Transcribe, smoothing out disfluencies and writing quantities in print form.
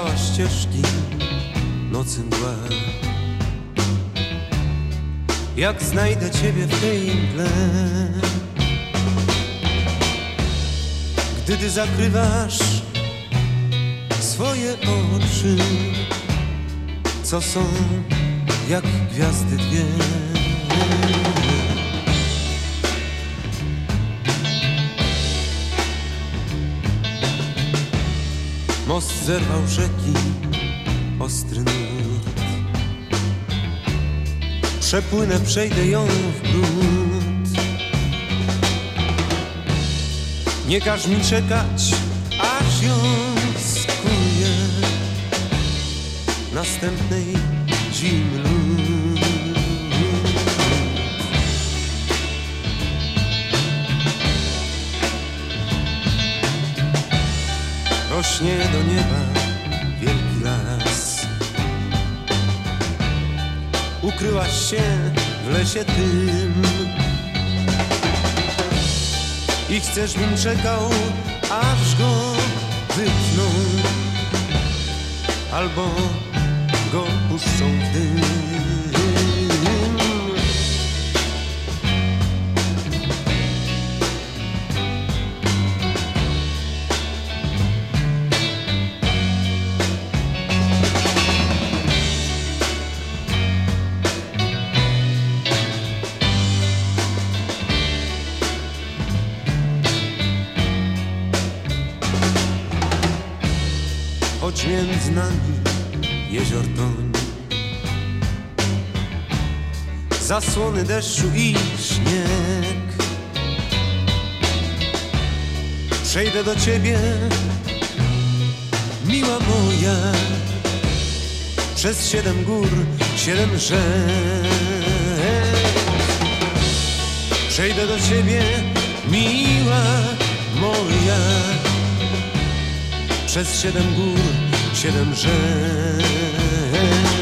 Wskazywała ścieżki nocy mgła. Jak znajdę Ciebie w tej mgle, gdy Ty zakrywasz swoje oczy, co są jak gwiazdy dwie. Most zerwał rzeki ostry nurt. Przepłynę, przejdę ją w brud. Nie każ mi czekać, aż ją skuję następnej zimy lód. Rośnie do nieba wielki las. Ukryłaś się w lesie tym i chcesz, bym czekał, aż go wytną albo go puszczą w dym. Choć między nami jezior toń, zasłony deszczu i śnieg, przejdę do Ciebie, miła moja, przez 7 gór, 7 rzek. Przejdę do Ciebie, miła moja, przez 7 gór, 7 rzek.